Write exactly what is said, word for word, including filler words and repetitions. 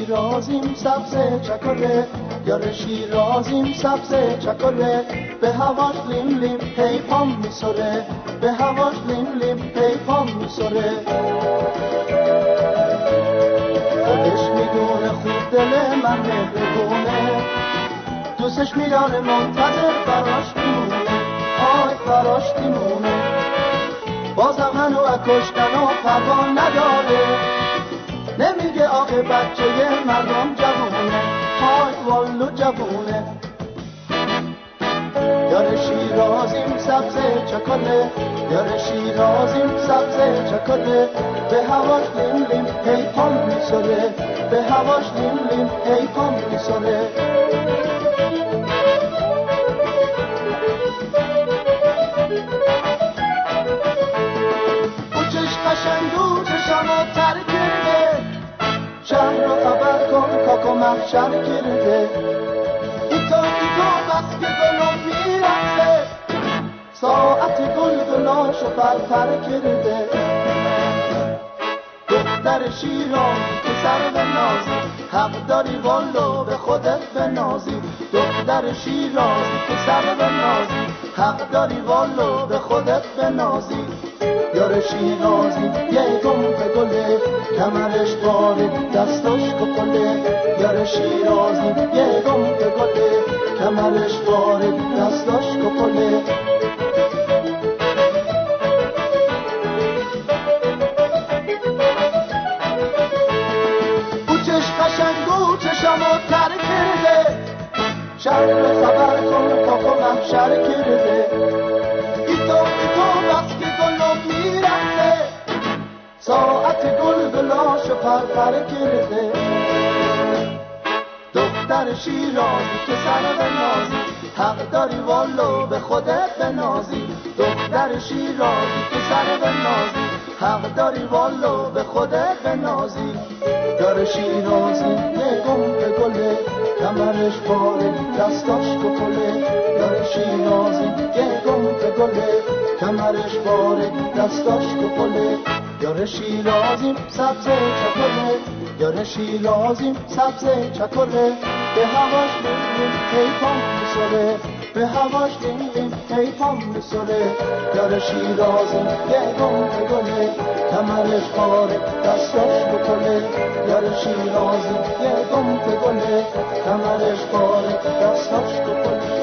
شیرازیم سبز چکله، یار شیرازیم سبز چکله، به هواش لیم لیم هی پام میسره، به هواش لیم لیم هی پام میسره. خودش میدونه خوب دل من مهربونه، دوستش میداره منتظر براش میمونه، آی براش میمونه. بازم هنو کشتن و پروا نداره، نمیگه آقا بچه مردم جوونه، های والو جوونه. یار شیرازیم سبز چکله، یار شیرازیم سبز چکله، به هواش لیم لیم هی پام میسره، به هواش لیم لیم هی پام میسره. قشنگو چشمو تر کرده، شهر رو خبر کن کاکو محشر کرده. ایتو ایتو بس که گلو میرخصه، ساعت گل گلاشو برتر کرده. دختر شیرازی که سر به نازی، حق داری والو به خودت بنازی. دختر شیرازی که سر به نازی، حق داری والو به خودت بنازی. یار شیرازی یه گمپ گله، کمرش بارید دستاش کپله. یار شیرازی یه گمپ گله، کمرش بارید دستاش کپله. او چش قشنگو چشمو تر کرده، شهر خبر کن کاکو محشر کرده. ایتو ایتو بس که گلو میرخصه، ساعت گل گلاشو پرپر کرده. دختر شیرازی که سر به نازی، حق داری والو به خودت بنازی. دختر شیرازی که سر به نازی، حق داری والو به خودت بنازی. یار شیرازی یه گمپ گله، کمرش پاره دستاش کپله. یار شیرازی یه گمپ گله، کمرش پاره دستاش کپله. یار شیرازیم سبز چکله، یار شیرازیم سبز چکله، به هواش لیم لیم هی پام میسره، به هواش لیم لیم هی پام میسره. یار شیرازیم یه گمپ گله، کمرش پاره دستاش کپله. یار شیرازیم یه گمپ گله، کمرش پاره دستاش کپله.